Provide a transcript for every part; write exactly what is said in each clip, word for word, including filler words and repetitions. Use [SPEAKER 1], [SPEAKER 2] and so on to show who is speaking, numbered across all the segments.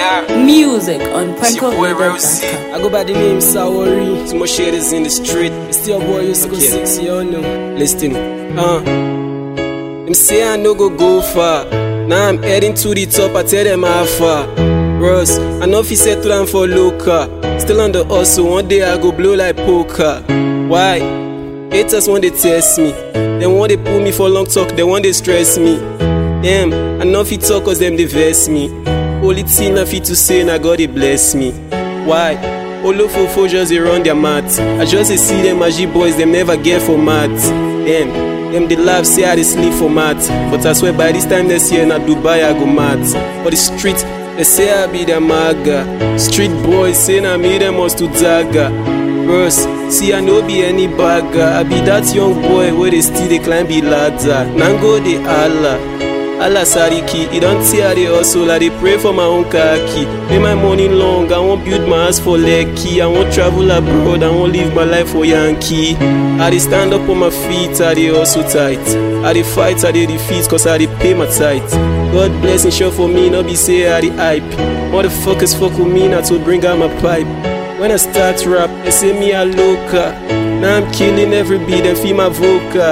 [SPEAKER 1] Yeah.
[SPEAKER 2] Music on
[SPEAKER 1] It's your boy Real C.
[SPEAKER 2] Panko.
[SPEAKER 3] I go by the name Sawari.
[SPEAKER 1] Too much shit is in the street.
[SPEAKER 3] It's still boy used to go
[SPEAKER 1] Okay.
[SPEAKER 3] six, you all know.
[SPEAKER 1] Listen, uh. Them say I no go go far. Now I'm heading to the top. I tell them how far. Ross, I know if you settle down for local. Still on the hustle. One day I go blow like poker. Why? Haters want they test me. They want they pull me for long talk. They want they stress me. Damn, I know if you talk cause them they vex me. Only thing I fit to say na God they bless me. Why? Olofofo just they run their mouth. I just they see them as boys, them never get for math. Damn, them they laugh say I they sleep for math. But I swear by this time next year na Dubai I go mad. For the street, they say I be the maga. Street boys say na me them must to dagger. Bros, see I no be any bagger. I be that young boy where they still they climb the ladder. Nango de Allah. Allah Sariki, it don't see how they hustle, I they pray for my own khaki. Make my money long, I won't build my house for Lekki. I won't travel abroad, I won't live my life for Yankee. I they stand up on my feet, I they hustle tight. I they fight, I they defeat, cause I they pay my tithe. God bless and show for me, not be say I they hype. Motherfuckers fuck with me, not to bring out my pipe. When I start rap, they say me a loca. Now I'm killing every beat and feel my vocal.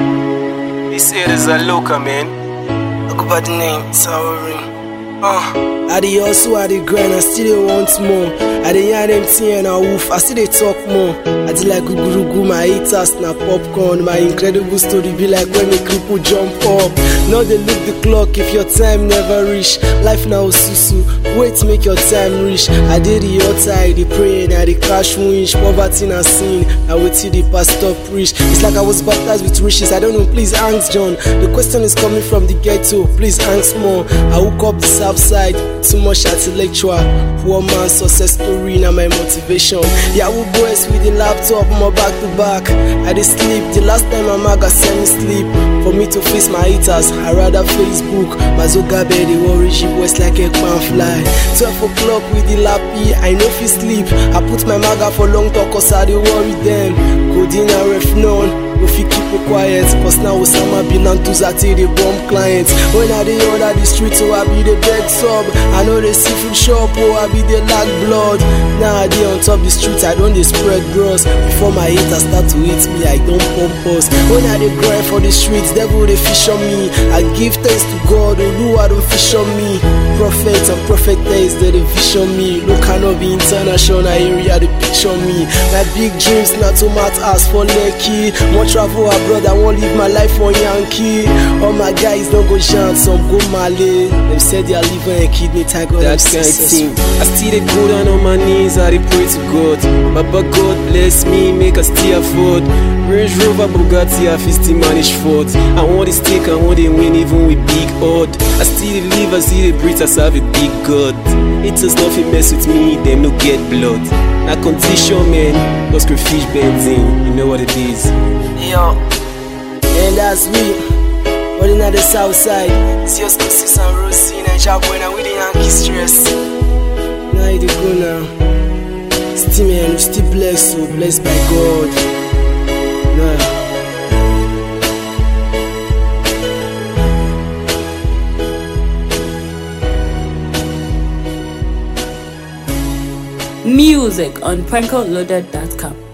[SPEAKER 1] They say there's a loca, man.
[SPEAKER 3] I go by the name Sawari. Uh, I dey hustle, I dey grind, I still dey want more. I dey yarn them thing and I woof, I still dey talk more. I dey like gugurugu, my haters na popcorn. My incredible story be like when a cripple jump up. Now they look the clock if your time never reach. Life now susu, wait make your time reach. I dey the altar, I dey pray and I dey cash winch. Poverty na sin, I wait till the pastor preach. It's like I was baptized with riches, I don't know, please ask John. The question is coming from the ghetto, please ask more. I woke up the south side, too much intellectual. Poor man success story na my motivation. Yahoo boys with the laptop, more back to back. I dey sleep, the last time my maga send me sleep. For me to face my haters, I rather Facebook. Mazoga bed, they worry she boys like a pan fly. Twelve o'clock with the lappy, I know fi sleep. I put my maga for long talk cause I dey worry them. Codeine and ref none. If you keep it quiet, cause now Osama bin Laden to Zati the bomb clients. When I dey under the street, so I be the bed sub. I know the seafood shop, oh I be the lag blood. Now I dey on top the street, I don't dey spread bros. Before my haters start to hate me, I don't pump us. When I dey grind for the streets, devil they fish on me. I give thanks to God, who I don't fish on me. Prophets and prophetess, they dey vision me. Look, I know be international area, they picture me. My big dreams, not to mat ass for Lekki. Travel abroad, I won't live my life on Yankee. All my guys don't go chant, some go Malay. They said they are living a kidney tag.
[SPEAKER 1] That kind of thing. I still dey go down on my knees, I dey pray to God. Baba God bless me, make us still afford. Range Rover, Bugatti, I feel still manage Ford. I want this take, I want to win even with big odd. I still dey live, I still dey breathe, I serve a big God. It does nothing mess with me, them no get blood. I condition man, cause crayfish benzene, you know what it is.
[SPEAKER 3] Yo, and that's me. Running at the south side. It's your Scorsese and Rosie and Jabbo and with the Yankee stress. Now you go now. Still man, you still blessed, so blessed by God.
[SPEAKER 2] Music on Panko Loaded dot com.